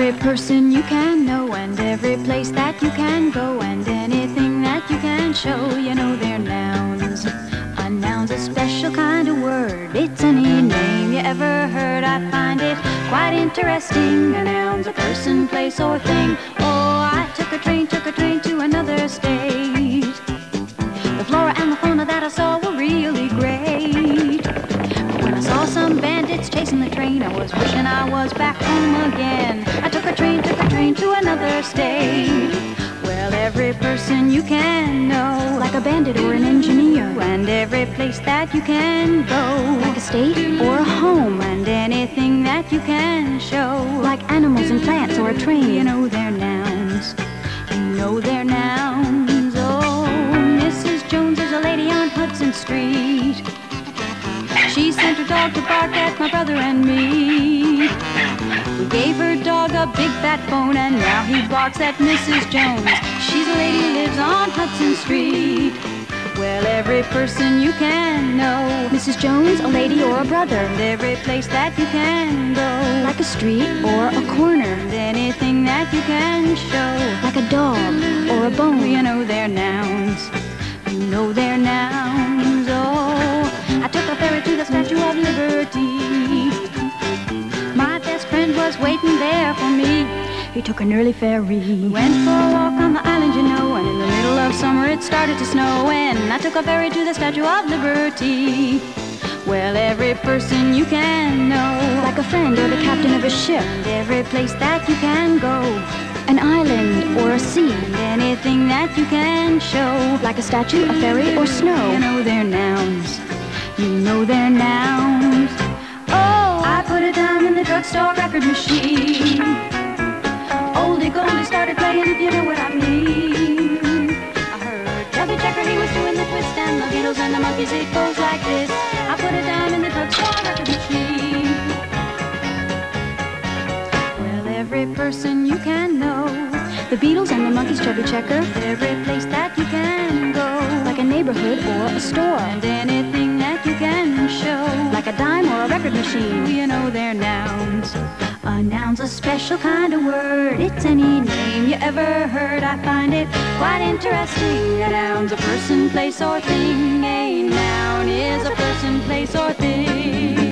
every person you can know, and every place that you can go, and anything that you can show. You know they're nouns. A noun's a special kind of word. It's any name you ever heard. I find it quite interesting. A noun's a person, place, or thing. Oh, I took a train to another state. The flora and the fauna that I saw were really great. But when I saw some bandits chasing the train, I was wishing I was back home again. I took a train to another state. Well, every person you can know, like a bandit or an engineer, and every place that you can go, like a state or a home, and anything that you can show, like animals and plants or a train. You know they're nouns. You know they're nouns. Oh, Mrs. Jones is a lady on Hudson Street. She sent her dog to bark at my brother and me. We gave her dog a big fat bone, and now he barks at Mrs. Jones. She's a lady who lives on Hudson Street. Well, every person you can know, Mrs. Jones, a lady or a brother, and every place that you can go, like a street or a corner, and anything that you can show, like a dog or a bone. You know they're nouns. You know they're nouns. Oh, I took a ferry to the Statue of Liberty. My best friend was waiting there for me. He took an early ferry. We went for a walk on the island, you know, and in the middle of summer it started to snow, and I took a ferry to the Statue of Liberty. Well, every person you can know, like a friend or the captain of a ship, and every place that you can go, an island or a sea, and anything that you can show, like a statue, a ferry, or snow. You know they're nouns. You know they're nouns. Oh, I put a dime in the drugstore record machine. Oldie Goldie started playing, if you know what I mean. I heard Chubby Checker, he was doing the twist, and the Beatles and the Monkees, it goes like this. I put a dime in the drugstore record machine. Well, every person you can know, the Beatles and the Monkees, Chubby Checker, every place that you can go, like a neighborhood or a store, and anything that you can show, like a dime or a record machine. You know they're nouns. A noun's a special kind of word. It's any name you ever heard. I find it quite interesting. A noun's a person, place, or thing. A noun is a person, place, or thing.